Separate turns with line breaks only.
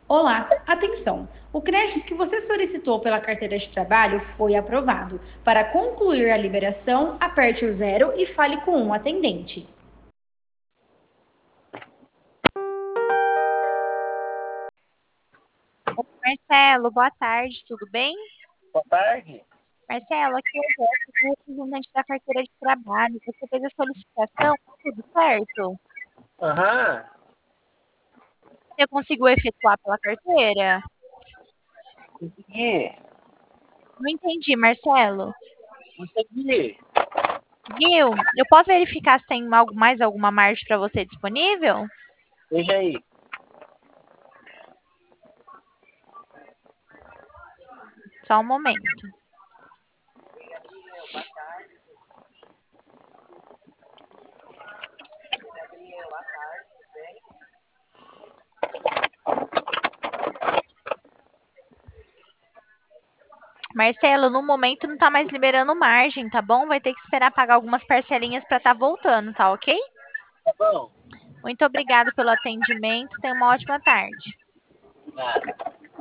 Olá, atenção! O crédito que você solicitou pela carteira de trabalho foi aprovado. Para concluir a liberação, aperte o zero e fale com um atendente.
Marcelo, boa tarde, tudo bem?
Boa tarde.
Marcelo, aqui é o Jéssica, representante da carteira de trabalho. Você fez a solicitação, tudo certo?
Aham.
Você conseguiu efetuar pela carteira?
Consegui.
Não entendi, Marcelo.
Consegui.
Viu? Eu posso verificar se tem mais alguma margem para você disponível?
Veja aí.
Só um momento. Marcelo, no momento não está mais liberando margem, tá bom? Vai ter que esperar pagar algumas parcelinhas para estar voltando, tá ok?
Tá bom?
Muito obrigado pelo atendimento. Tenha uma ótima tarde.
Nada.